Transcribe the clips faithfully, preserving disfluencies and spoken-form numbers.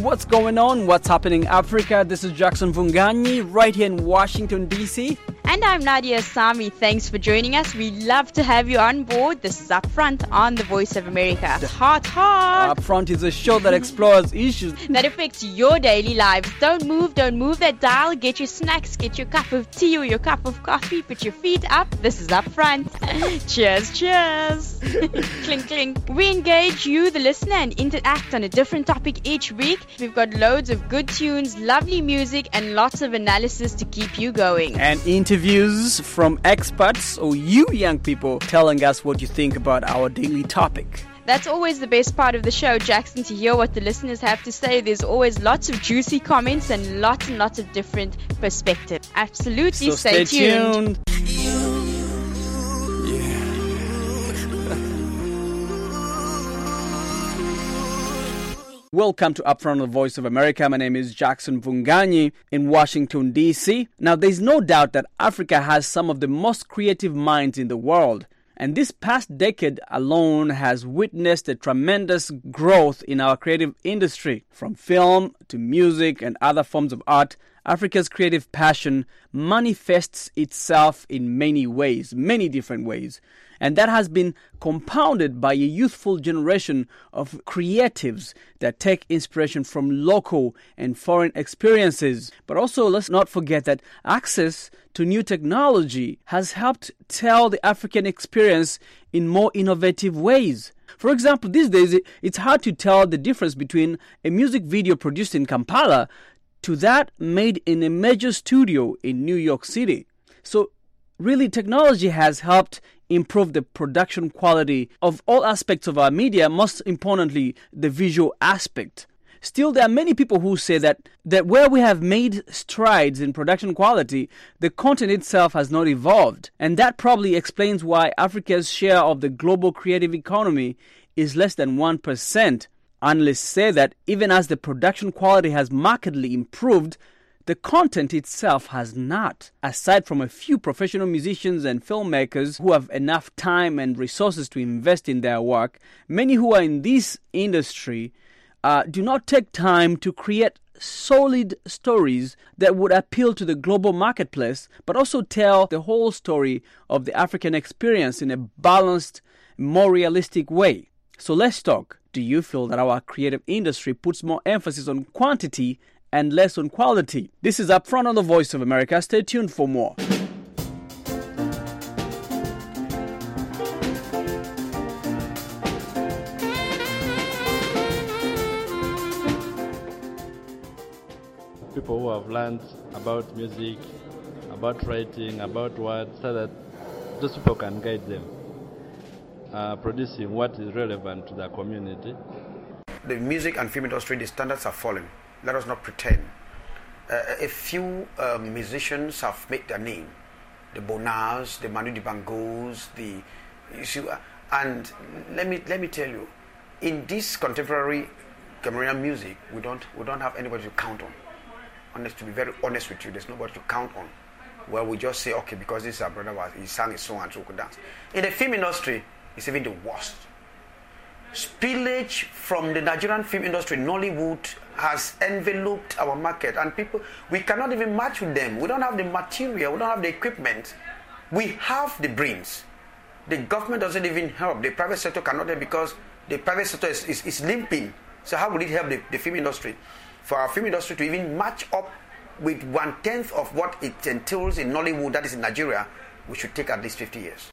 what's going on? What's happening in Africa? This is Jackson Vunganyi right here in Washington, D C. And I'm Nadia Sami. Thanks for joining us. We love to have you on board. This is Upfront on the Voice of America. Hot, hot. Upfront is a show that explores issues that affects your daily lives. Don't move, don't move that dial. Get your snacks, get your cup of tea or your cup of coffee. Put your feet up. This is Upfront. Cheers, cheers. Clink, clink. We engage you, the listener, and interact on a different topic each week. We've got loads of good tunes, lovely music, and lots of analysis to keep you going. And interviews from experts or you young people telling us what you think about our daily topic. That's always the best part of the show, Jackson, to hear what the listeners have to say. There's always lots of juicy comments and lots and lots of different perspectives. Absolutely, so stay, stay tuned. tuned. Welcome to Upfront on the Voice of America. My name is Jackson Vunganyi in Washington, D C. Now, there's no doubt that Africa has some of the most creative minds in the world. And this past decade alone has witnessed a tremendous growth in our creative industry. From film to music and other forms of art, Africa's creative passion manifests itself in many ways, many different ways. And that has been compounded by a youthful generation of creatives that take inspiration from local and foreign experiences. But also, let's not forget that access to new technology has helped tell the African experience in more innovative ways. For example, these days, it's hard to tell the difference between a music video produced in Kampala to that made in a major studio in New York City. So, really, technology has helped improve the production quality of all aspects of our media, most importantly, the visual aspect. Still, there are many people who say that, that where we have made strides in production quality, the content itself has not evolved. And that probably explains why Africa's share of the global creative economy is less than one percent. Analysts say that even as the production quality has markedly improved, the content itself has not. Aside from a few professional musicians and filmmakers who have enough time and resources to invest in their work, many who are in this industry uh, do not take time to create solid stories that would appeal to the global marketplace, but also tell the whole story of the African experience in a balanced, more realistic way. So let's talk. Do you feel that our creative industry puts more emphasis on quantity and less on quality? This is Upfront on the Voice of America. Stay tuned for more. People who have learned about music, about writing, about words, so that those people can guide them, uh, producing what is relevant to their community. The music and film industry, the standards are falling. Let us not pretend. Uh, a few uh, musicians have made their name. The Bonars, the Manu Dibangos, the you see, uh, and let me let me tell you, in this contemporary Cameroonian music, we don't we don't have anybody to count on. Honest, to be very honest with you, there's nobody to count on. Well, we just say, okay, because this is our brother, was he sang his song and so could dance. In the film industry, it's even the worst. Spillage from the Nigerian film industry, Nollywood, has enveloped our market, and people, we cannot even match with them. We don't have the material, we don't have the equipment. We have the brains. The government doesn't even help. The private sector cannot help because the private sector is, is, is limping. So how will it help the, the film industry? For our film industry to even match up with one-tenth of what it entails in Nollywood, that is in Nigeria, we should take at least fifty years.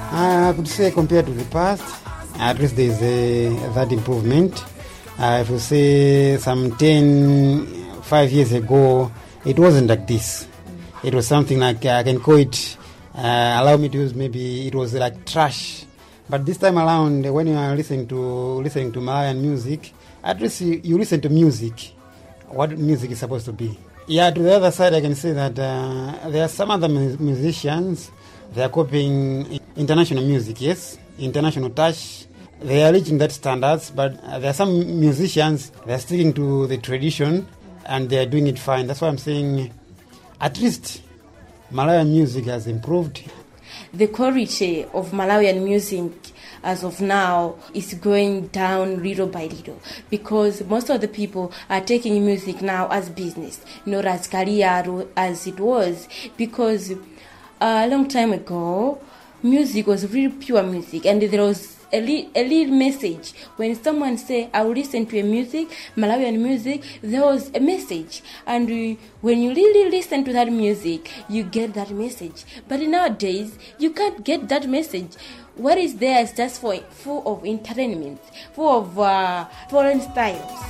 I could say compared to the past, at least there is a, that improvement. Uh, if you say some ten, five years ago, it wasn't like this. It was something like, uh, I can call it, uh, allow me to use maybe, it was like trash. But this time around, when you are listening to listening to Malawian music, at least you, you listen to music, what music is supposed to be. Yeah, to the other side, I can say that uh, there are some other mu- musicians, they are copying international music, yes, international touch. They are reaching that standards, but uh, there are some musicians, they are sticking to the tradition, and they are doing it fine. That's why I'm saying, at least Malawian music has improved. The quality of Malawian music as of now is going down little by little because most of the people are taking music now as business, not as career as it was. Because a long time ago, music was really pure music and there was a, li- a little message. When someone say, I will listen to a music, Malawian music, there was a message. And uh, when you really listen to that music, you get that message. But nowadays, you can't get that message. What is there is just for full of entertainment, full of uh, foreign styles.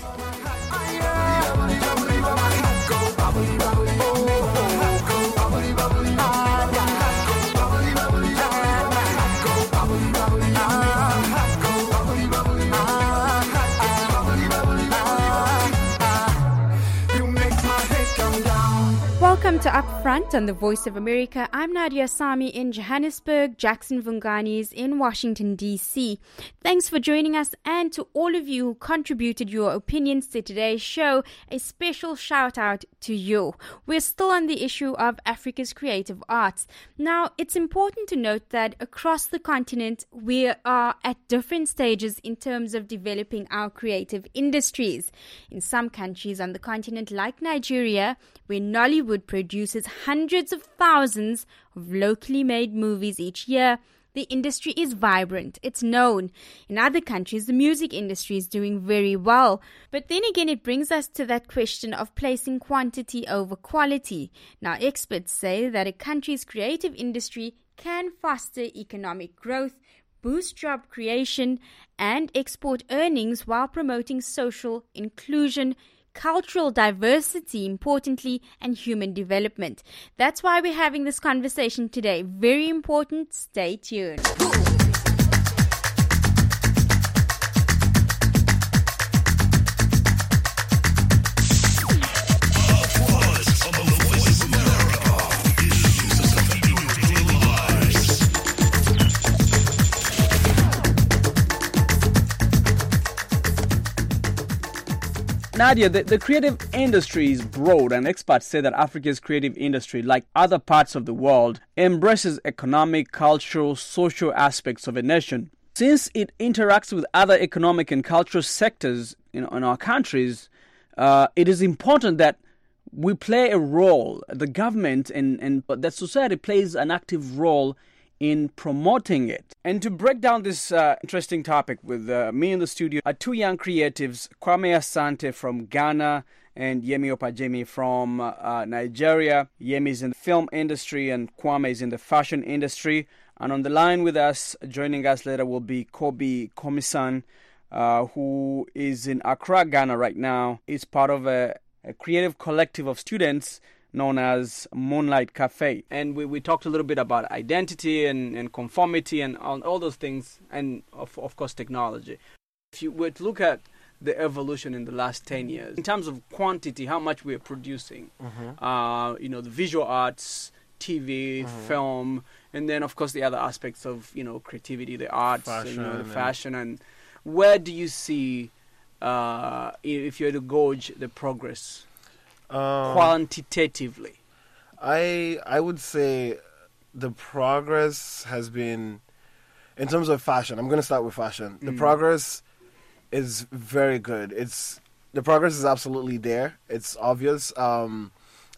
Welcome to Upfront on the Voice of America. I'm Nadia Sami in Johannesburg. Jackson Vungani is in Washington, D C. Thanks for joining us, and to all of you who contributed your opinions to today's show, a special shout out to you. We're still on the issue of Africa's creative arts. Now, it's important to note that across the continent, we are at different stages in terms of developing our creative industries. In some countries on the continent, like Nigeria, where Nollywood produces hundreds of thousands of locally made movies each year, the industry is vibrant. It's known. In other countries, the music industry is doing very well. But then again, it brings us to that question of placing quantity over quality. Now, experts say that a country's creative industry can foster economic growth, boost job creation, and export earnings while promoting social inclusion, cultural diversity, importantly, and human development. That's why we're having this conversation today. Very important. Stay tuned. Nadia, the, the creative industry is broad, and experts say that Africa's creative industry, like other parts of the world, embraces economic, cultural, social aspects of a nation. Since it interacts with other economic and cultural sectors in, in our countries, uh, it is important that we play a role, the government and, and that society plays an active role in promoting it. And to break down this uh, interesting topic with uh, me in the studio are two young creatives, Kwame Asante from Ghana and Yemi Opajemi from uh, Nigeria. Yemi is in the film industry and Kwame is in the fashion industry. And on the line with us, joining us later, will be Kobe Komisan, uh, who is in Accra, Ghana right now. He's part of a, a creative collective of students known as Moonlight Cafe. And we, we talked a little bit about identity and, and conformity and all, all those things, and of, of course technology. If you were to look at the evolution in the last ten years, in terms of quantity, how much we are producing, mm-hmm. uh, you know, the visual arts, T V, mm-hmm. film, and then of course the other aspects of, you know, creativity, the arts, fashion, you know, the fashion, and where do you see, uh, if you were to gauge the progress? Um, quantitatively, I I would say the progress has been, in terms of fashion, I'm going to start with fashion. The mm. progress is very good. It's the progress is absolutely there. It's obvious. Um,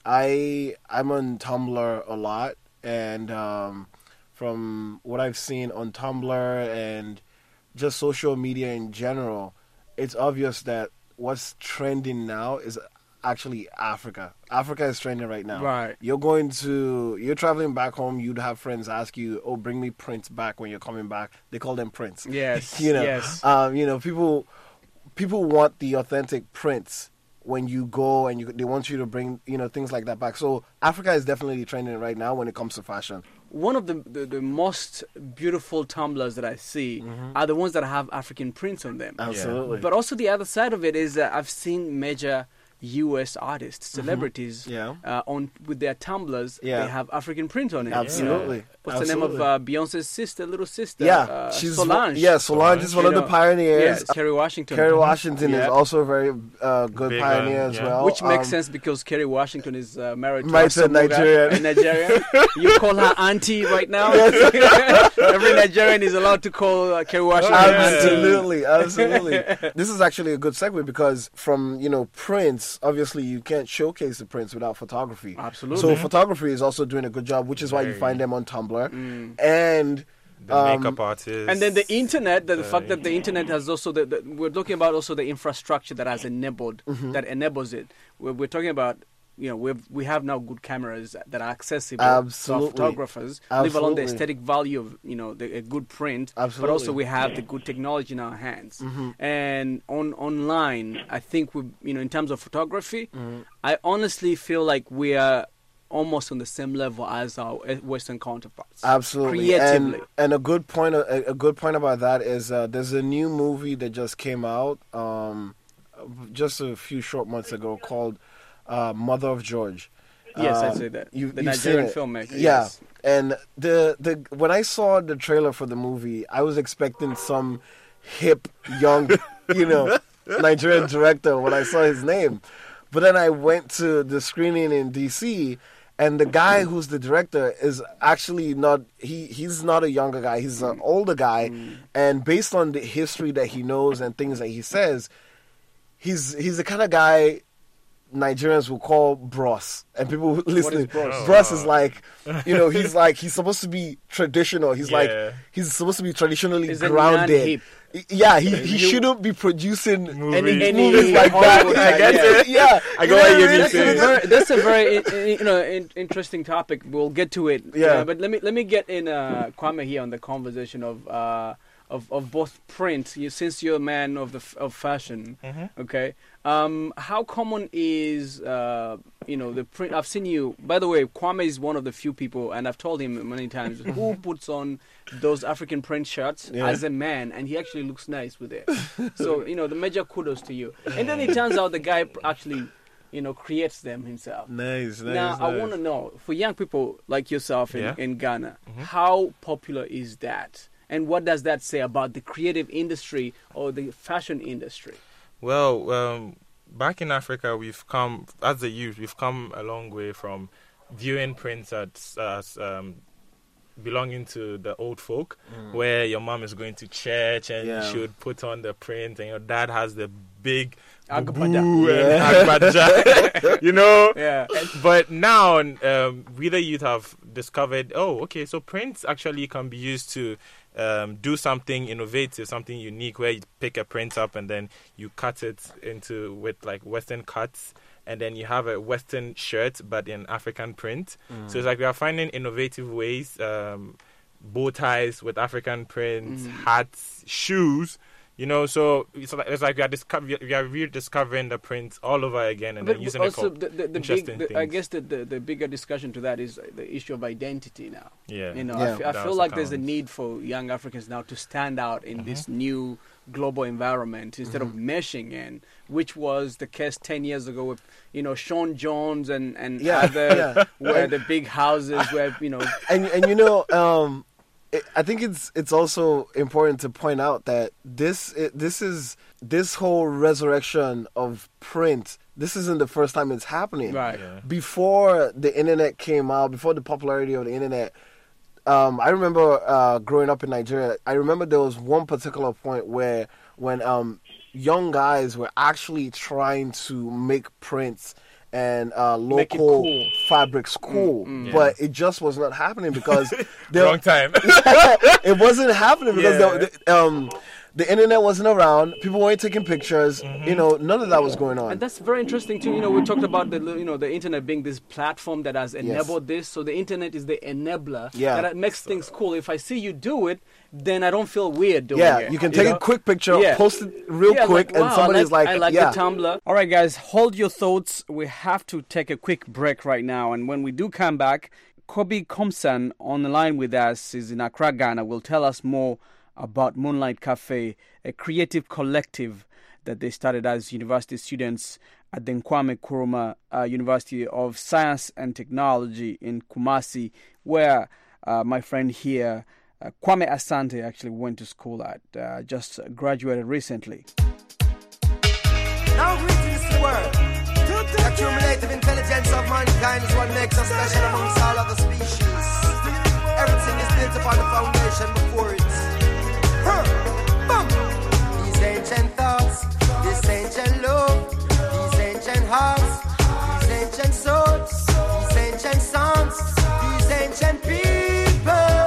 I I'm on Tumblr a lot, and um, from what I've seen on Tumblr and just social media in general, it's obvious that what's trending now is actually Africa. Africa is trending right now. Right. You're going to, you're traveling back home. You'd have friends ask you, "Oh, bring me Prince back when you're coming back." They call them Prince. Yes. you know. Yes. Um, you know, people, people want the authentic Prince when you go, and you, they want you to bring, you know, things like that back. So Africa is definitely trending right now when it comes to fashion. One of the, the, the most beautiful tumblers that I see Mm-hmm. are the ones that have African prints on them. Absolutely. But also the other side of it is that I've seen major U S artists, celebrities, Yeah. uh, on with their tumblers, Yeah. they have African print on it. Absolutely. You know? What's Absolutely. the name of uh, Beyonce's sister, little sister? Yeah, uh, she's Solange. Yeah, Solange is one You of the know, pioneers. Yes, Kerry Washington. Kerry Washington Yeah. is also a very uh, good Big pioneer one, as yeah. well. Which makes Um, sense because Kerry Washington is uh, married to, Married to a Asamoah, Nigerian. a Nigerian. You call her auntie right now. Every Nigerian is allowed to call uh, Kerry Washington auntie. Absolutely, absolutely. This is actually a good segue because from, you know, Prince, obviously you can't showcase the Prince without photography. Absolutely. So photography is also doing a good job, which is why you Very. find them on Tumblr. Mm. And The um, makeup artists. And then the internet, the, the fact Uh, that the internet has also, the, the, we're talking about also the infrastructure that has enabled, Mm-hmm. that enables it. We're, we're talking about, you know, we've, we have now good cameras that are accessible Absolutely. to our photographers, leave alone the Absolutely. aesthetic value of, you know, the, a good print, but Absolutely. also we have the good technology in our hands. Mm-hmm. And on online, I think we, you know, in terms of photography, Mm-hmm. I honestly feel like we are almost on the same level as our Western counterparts. Absolutely, Creatively. and and a good point, a, a good point about that is uh, there's a new movie that just came out, um, just a few short months ago called uh, Mother of George. Yes, Uh, I'd say that. You, The you've Nigerian seen it. filmmaker, Yeah, yes. and the the when I saw the trailer for the movie, I was expecting some hip young, you know, Nigerian director when I saw his name, but then I went to the screening in D C. And the guy who's the director is actually not, he, he's not a younger guy, he's an older guy. And based on the history that he knows and things that he says, he's he's the kind of guy Nigerians will call bros. And people who listen, bros? bros is like, you know, he's like, he's supposed to be traditional. He's like, Yeah. he's supposed to be traditionally He's a grounded. non-hip. Yeah, he, he You- shouldn't be producing Movies. any movies like that. Hollywood I type, get yeah. it. Yeah, I get what You know you I mean? mean. That's a very, that's a very i- i- you know in, interesting topic. We'll get to it. Yeah. Uh, but let me let me get in uh, Kwame here on the conversation of uh, of of both print. You, since you're a man of the f- of fashion, Mm-hmm. okay. Um, how common is uh, you know the print? I've seen you. By the way, Kwame is one of the few people, and I've told him many times who puts on those African print shirts Yeah. as a man, and he actually looks nice with it. So you know the major kudos to you. And then it turns out the guy pr- actually, you know, creates them himself. Nice, nice. Now, I nice. want to know, for young people like yourself in, Yeah. in Ghana, how popular is that? And what does that say about the creative industry or the fashion industry? Well, um, back in Africa, we've come, as a youth, we've come a long way from viewing prints as, as um, belonging to the old folk, where your mom is going to church and Yeah. she would put on the print, and your dad has the big Agbada. boo Yeah. and agbada, you know. Yeah. But now, um, we the youth have discovered, oh, okay, so prints actually can be used to um, do something innovative, something unique, where you pick a print up and then you cut it into with like Western cuts, and then you have a Western shirt but in African print. So it's like we are finding innovative ways, um, bow ties with African prints, hats, shoes. You know, so it's like, it's like we are discover we are rediscovering the print all over again, and But then using also, it for the, the, the big, interesting the, I things. guess the, the, the bigger discussion to that is the issue of identity now. Yeah. You know, Yeah. I, fe- I That feel also like there's a counts. need for young Africans now to stand out in this Mm-hmm. new global environment instead of meshing in, which was the case ten years ago with, you know, Sean Jones and, and Yeah, other, yeah. where the big houses where, you know, and and you know, um, it, I think it's it's also important to point out that this it, this is this whole resurrection of print. This isn't the first time it's happening. right. Yeah. Before the internet came out, before the popularity of the internet, um, I remember uh, growing up in Nigeria. I remember there was one particular point where when um, young guys were actually trying to make prints and uh, Make it local cool. fabrics cool, Yeah. but it just was not happening because there, Wrong time. it wasn't happening because Yeah. the, the, um, the internet wasn't around. People weren't taking pictures. Mm-hmm. You know, none of that was going on. And that's very interesting too. You know, we talked about the you know the internet being this platform that has enabled yes. this. So the internet is the enabler yeah. that makes things cool. If I see you do it, then I don't feel weird doing yeah, it. Yeah, you can take you know? a quick picture, yeah. post it real yeah, quick, like, wow, and somebody's I like, like, I like yeah. the Tumblr. All right, guys, hold your thoughts. We have to take a quick break right now, and when we do come back, Kobe Komsan on the line with us is in Accra, Ghana. Will tell us more about Moonlight Cafe, a creative collective that they started as university students at the Kwame Nkrumah uh, University of Science and Technology in Kumasi, where uh, my friend here, uh, Kwame Asante, actually went to school at, uh, just graduated recently. Now greetings to the world. The cumulative intelligence of mankind is what makes us special amongst all other species. Everything is built upon the foundation before it. Huh. Boom. These ancient thoughts, this ancient love, these ancient hearts, these ancient souls, these ancient songs, these ancient people.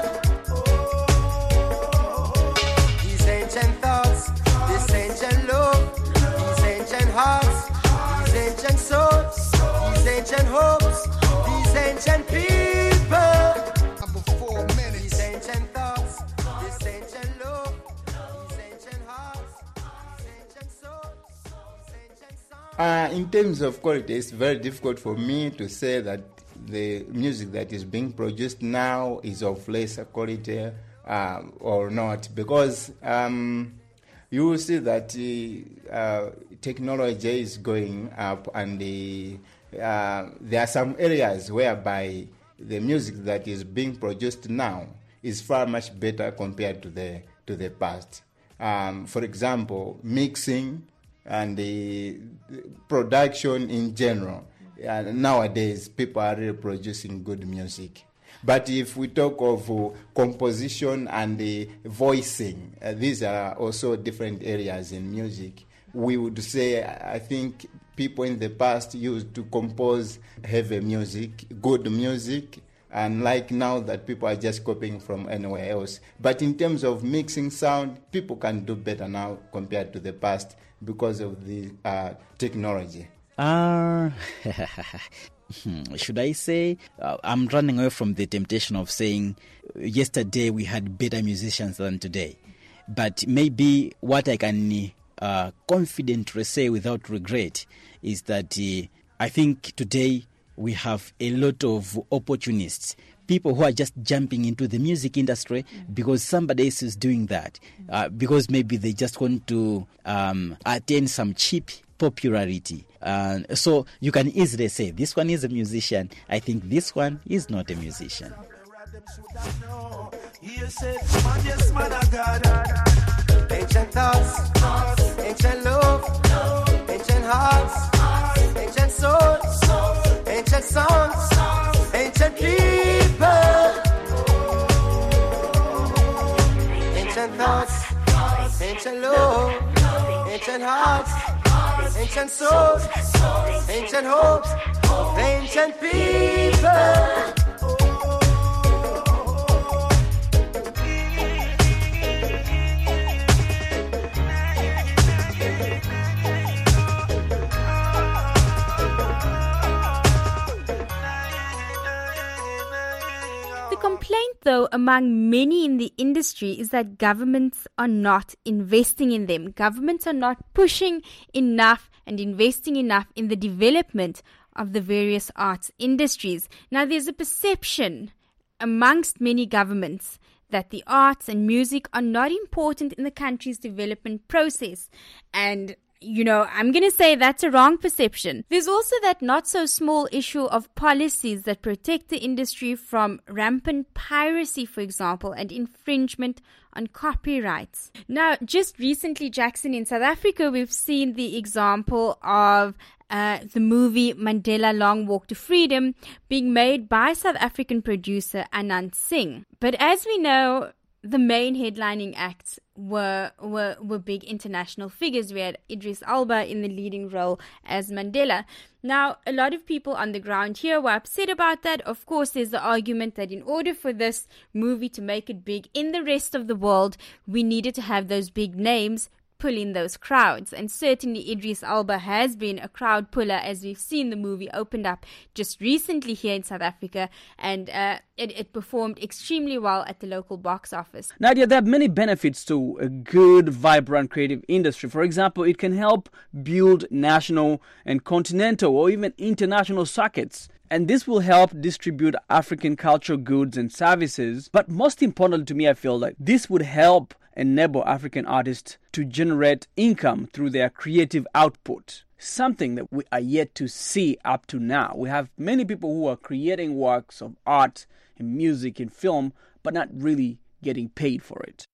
These ancient thoughts, this ancient love, these ancient hearts, these ancient souls, these ancient hopes, these ancient people. And before many, these ancient thoughts, this ancient love, these ancient hearts, these ancient souls, these ancient songs. Uh, in terms of quality, it's very difficult for me to say that the music that is being produced now is of lesser quality uh, or not, because um, you will see that uh, uh, technology is going up, and the, uh, there are some areas whereby the music that is being produced now is far much better compared to the to the past. Um, for example, mixing and the production in general. Uh, nowadays, people are really producing good music. But if we talk of uh, composition and the voicing, uh, these are also different areas in music. We would say, I think people in the past used to compose heavy music, good music, and like now that people are just copying from anywhere else. But in terms of mixing sound, people can do better now compared to the past because of the uh, technology. Uh, should I say, uh, I'm running away from the temptation of saying yesterday we had better musicians than today. But maybe what I can uh, confidently say without regret is that uh, I think today we have a lot of opportunists, people who are just jumping into the music industry because somebody else is doing that, uh, because maybe they just want to um, attain some cheap popularity. Uh, so you can easily say, this one is a musician, I think this one is not a musician. Ancient thoughts, ancient love, ancient hearts, ancient souls, ancient songs, ancient people. Ancient thoughts, ancient love, ancient hearts, ancient souls, ancient hopes, ancient people. Complaint, though, among many in the industry is that governments are not investing in them. Governments are not pushing enough and investing enough in the development of the various arts industries. Now, there's a perception amongst many governments that the arts and music are not important in the country's development process. And you know, I'm going to say that's a wrong perception. There's also that not so small issue of policies that protect the industry from rampant piracy, for example, and infringement on copyrights. Now, just recently, Jackson, in South Africa, we've seen the example of uh, the movie Mandela Long Walk to Freedom being made by South African producer Anand Singh. But as we know, the main headlining acts were were were big international figures. We had Idris Elba in the leading role as Mandela. Now, a lot of people on the ground here were upset about that. Of course, there's the argument that in order for this movie to make it big in the rest of the world, we needed to have those big names pull in those crowds. And certainly Idris Elba has been a crowd puller, as we've seen. The movie opened up just recently here in South Africa, and uh, it, it performed extremely well at the local box office. Nadia, there are many benefits to a good, vibrant creative industry. For example, it can help build national and continental or even international circuits. And this will help distribute African cultural goods and services. But most importantly to me, I feel like this would help enable African artists to generate income through their creative output. Something that we are yet to see up to now. We have many people who are creating works of art in music, in film, but not really getting paid for it.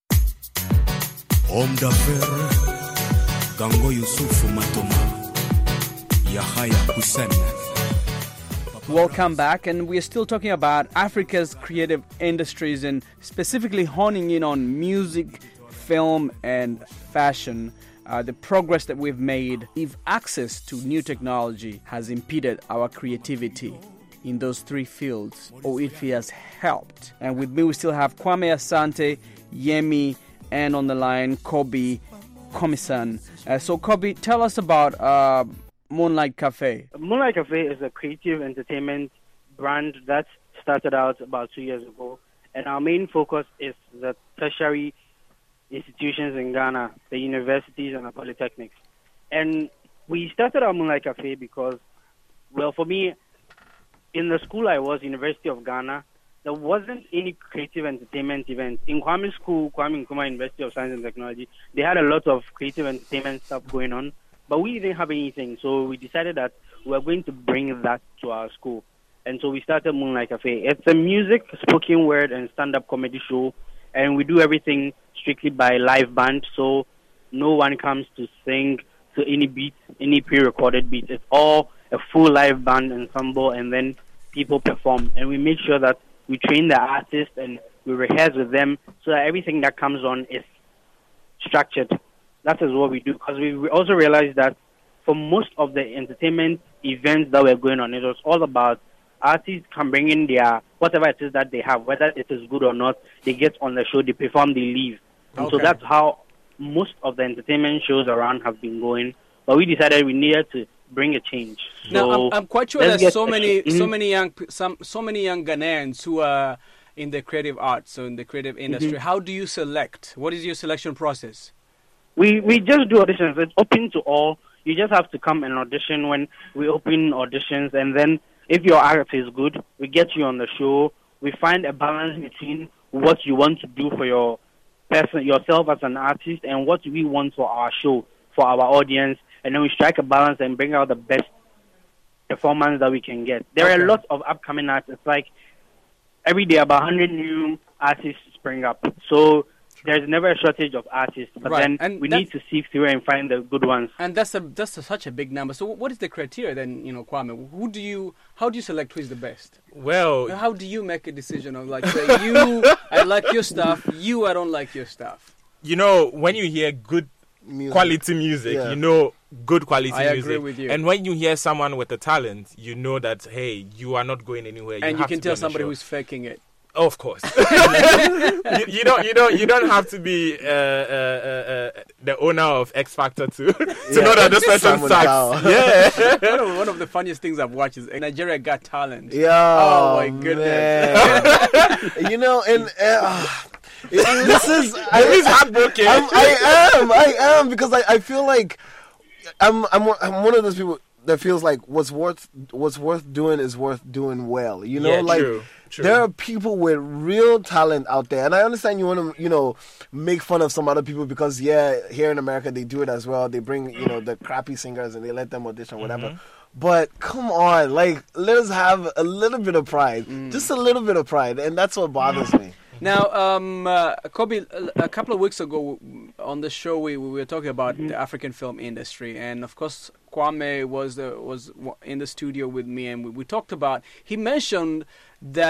Homme d'affaires, Gango Yusufu Matoma, Yahya Hussein. Welcome back, and we are still talking about Africa's creative industries and specifically honing in on music, film, and fashion. Uh, the progress that we've made, if access to new technology has impeded our creativity in those three fields, or if it has helped. And with me, we still have Kwame Asante, Yemi, and on the line, Kobe Komisan. Uh, so, Kobe, tell us about Uh, Moonlight Cafe. Moonlight Cafe is a creative entertainment brand that started out about two years ago, and our main focus is the tertiary institutions in Ghana, the universities and the polytechnics. And we started our Moonlight Cafe because, well, for me, in the school I was, University of Ghana, there wasn't any creative entertainment event. In Kwame School, Kwame Nkrumah University of Science and Technology, they had a lot of creative entertainment stuff going on, but we didn't have anything, so we decided that we were going to bring that to our school. And so we started Moonlight Cafe. It's a music, spoken word, and stand-up comedy show, and we do everything strictly by live band, so no one comes to sing to any beat, any pre-recorded beat. It's all a full live band ensemble, and then people perform. And we make sure that we train the artists and we rehearse with them so that everything that comes on is structured. That is what we do, because we also realized that for most of the entertainment events that were going on, it was all about artists can bring in their, whatever it is that they have, whether it is good or not, they get on the show, they perform, they leave. And Okay. so that's how most of the entertainment shows around have been going. But we decided we needed to bring a change. So Now, I'm, I'm quite sure let's there's get so a- many, so Mhm. many young, some, so many young Ghanaians who are in the creative arts, so in the creative industry. Mhm. How do you select? What is your selection process? We we just do auditions. It's open to all. You just have to come and audition when we open auditions, and then if your art is good, we get you on the show. We find a balance between what you want to do for your person, yourself as an artist, and what we want for our show, for our audience, and then we strike a balance and bring out the best performance that we can get. There are Okay. a lot of upcoming artists. It's like every day about one hundred new artists spring up. So there's never a shortage of artists, but Right, then and we that's- need to sift through and find the good ones. And that's a that's a, such a big number. So what is the criteria then, you know, Kwame? Who do you how do you select who is the best? Well, how do you make a decision of like say you I like your stuff, you I don't like your stuff? you know, when you hear good Music. quality music, Yeah. you know good quality I music. agree with you. And when you hear someone with a talent, you know that, hey, you are not going anywhere. You and you have can to be tell on the somebody show. who's faking it. Of course. you, you don't. You don't. You don't have to be uh, uh, uh, uh, the owner of X Factor to to Yeah. know that this person Simon sucks. Cowell. Yeah. one, of, one of the funniest things I've watched is Nigeria Got Talent. Yeah. Oh my goodness. man. You know, and uh, it- this is I, He's heartbroken. I'm, I am. I am because I, I feel like I'm I'm one- I'm one of those people that feels like what's worth what's worth doing is worth doing well. You know, Yeah, like true, true. there are people with real talent out there, and I understand you want to you know make fun of some other people because yeah, here in America they do it as well. They bring you know the crappy singers and they let them audition whatever. Mm-hmm. But come on, like let us have a little bit of pride, just a little bit of pride, and that's what bothers me. Now, um, uh, Kobe, a, a couple of weeks ago on the show, we, we were talking about the African film industry, and of course, Kwame was uh, was in the studio with me, and we, we talked about. He mentioned that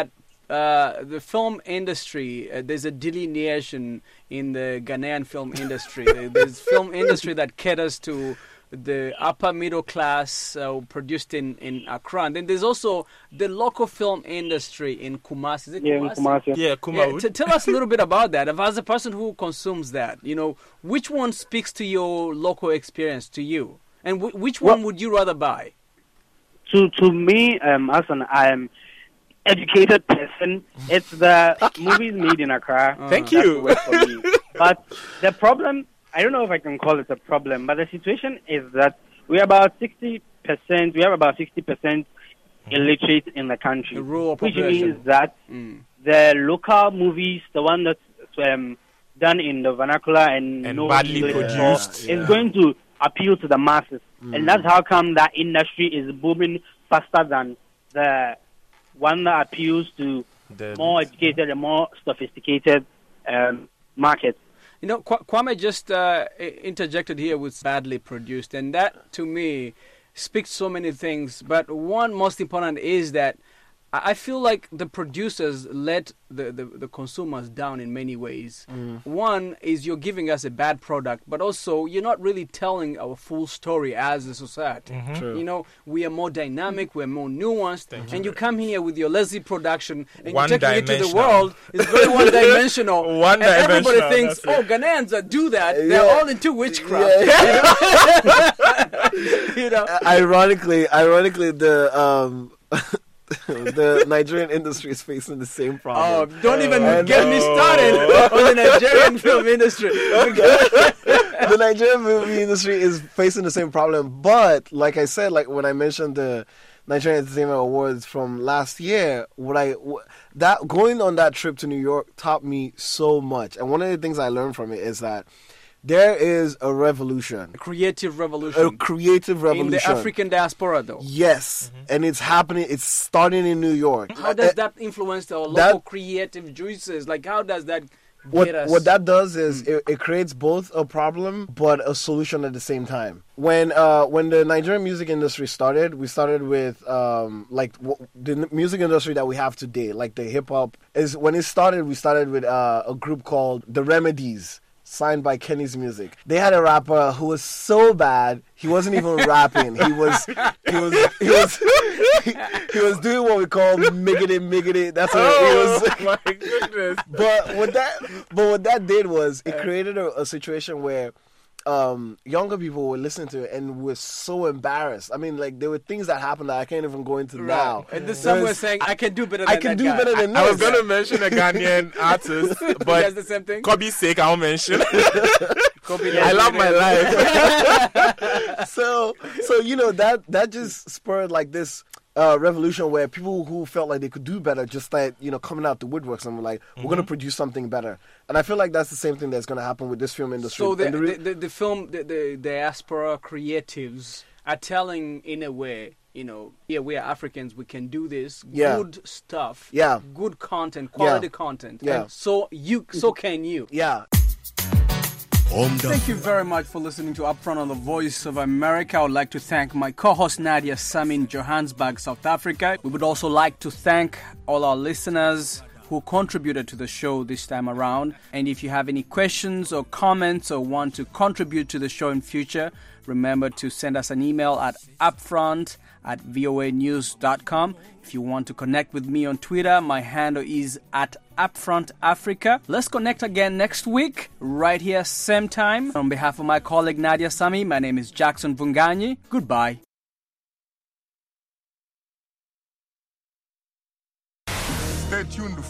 uh, the film industry, uh, there's a delineation in the Ghanaian film industry. There's film industry that caters to the upper middle class, uh, produced in, in Accra. And then there's also the local film industry in Kumasi. Is it Yeah, Kumasi? in Kumasi. Yeah, Kuma. Yeah, t- tell us a little bit about that. As a person who consumes that, you know, which one speaks to your local experience, to you? And w- which one Well- would you rather buy? To to me, um, as an um, educated person, it's the movies made in Accra. Thank that you. work for me. But the problem, I don't know if I can call it a problem, but the situation is that we're about sixty percent, we have about sixty percent illiterate in the country. The rural which population. means that Mm. the local movies, the one that's um, done in the vernacular and, And no badly English produced. or, Yeah. is going to appeal to the masses. Mm. And that's how come that industry is booming faster than the one that appeals to The- more educated and more sophisticated um, market. You know, Kwa- Kwame just uh, i- interjected here with badly produced, and that to me speaks so many things. But one most important is that I I feel like the producers let the, the, the consumers down in many ways. Mm. One is you're giving us a bad product, but also you're not really telling our full story as a society. Mhm. True. You know, we are more dynamic, we're more nuanced, Thank and you. you come here with your lazy production and One you're taking it to the dimensional. world. It's very one-dimensional. One and everybody dimensional, thinks, that's oh, it. Ghanaians that do that, they're Yeah. all into witchcraft. You know? Ironically, ironically, the um, the Nigerian industry is facing the same Oh, problem. don't even And, get me uh, started on the Nigerian film industry. the Nigerian movie industry is facing the same problem. But like I said, like when I mentioned the Nigerian Entertainment Awards from last year, what I wh- that going on that trip to New York taught me so much. And one of the things I learned from it is that there is a revolution, Creative revolution. a creative revolution In the African diaspora, though. Yes, and it's happening. It's starting in New York. How does Uh, that influence our that- local creative juices? Like, how does that What get us? what that does is it, it creates both a problem but a solution at the same time. When uh when the Nigerian music industry started, we started with um like w- the n- music industry that we have today, like the hip hop is when it started. We started with uh, a group called The Remedies, signed by Kenny's Music. They had a rapper who was so bad he wasn't even rapping. He was he was he was he, he was doing what we call miggity miggity. That's what Oh, he was. my goodness. But what that but what that did was it created a, a situation where um, younger people were listening to it and were so embarrassed. I mean, like there were things that happened that I can't even go into now. And the There some were was- saying, I can do better I than can that do guy. better than I was this. going to mention a Ghanaian artist, but That's the same thing? Kobe's sake, I'll mention. Kobe I love my life. so so you know that that just spurred like this uh, revolution where people who felt like they could do better just started you know coming out the woodworks and were like we're going to produce something better. And I feel like that's the same thing that's going to happen with this film industry. So the, And the re- the, the, the film, the, the diaspora creatives are telling in a way, you know, yeah, we are Africans, we can do this, Yeah. good stuff, Yeah. good content, quality Yeah. content, Yeah. and so you, so can you. yeah. Thank you very much for listening to Upfront on the Voice of America. I would like to thank my co-host Nadia Sami in Johannesburg, South Africa. We would also like to thank all our listeners who contributed to the show this time around. And if you have any questions or comments or want to contribute to the show in future, remember to send us an email at upfront at voa news dot com. If you want to connect with me on Twitter, my handle is at Upfront Africa. Let's connect again next week, right here, same time. On behalf of my colleague Nadia Sami, my name is Jackson Vunganyi. Goodbye. Stay tuned.